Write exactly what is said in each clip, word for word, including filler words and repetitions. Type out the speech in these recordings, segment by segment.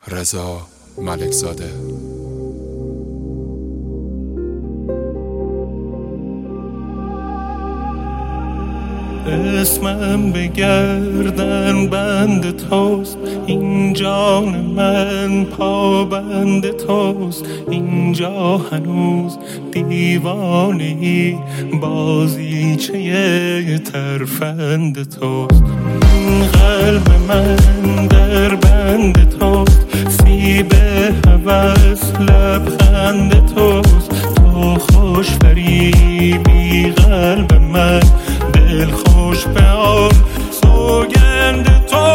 رضا ملکزاده. اسمم به گردن بند توست، این جان من پابند توست، اینجا هنوز دیوانه‌ای بازیچه ترفند توست. این قلب من در بند توست، سیب هوس لبخند توست. تو خوش فریبی قلب من، دل خوش به آن سوگند تو.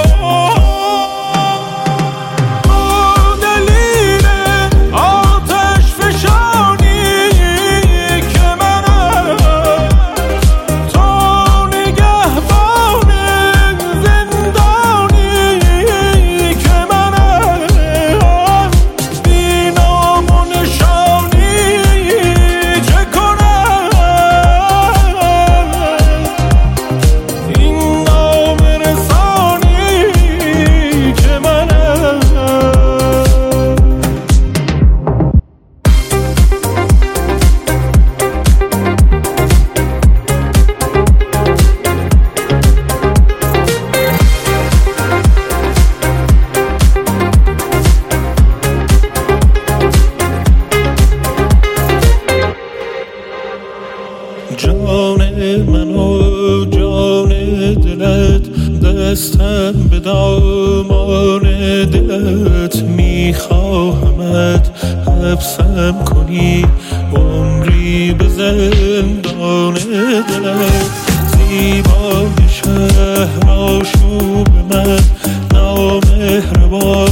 جان من و جان دلت، دستم به دامان دلت. میخواهمت حبسم کنی عمری به زندان دلت. زیبای شهر آشوب من، نامهربان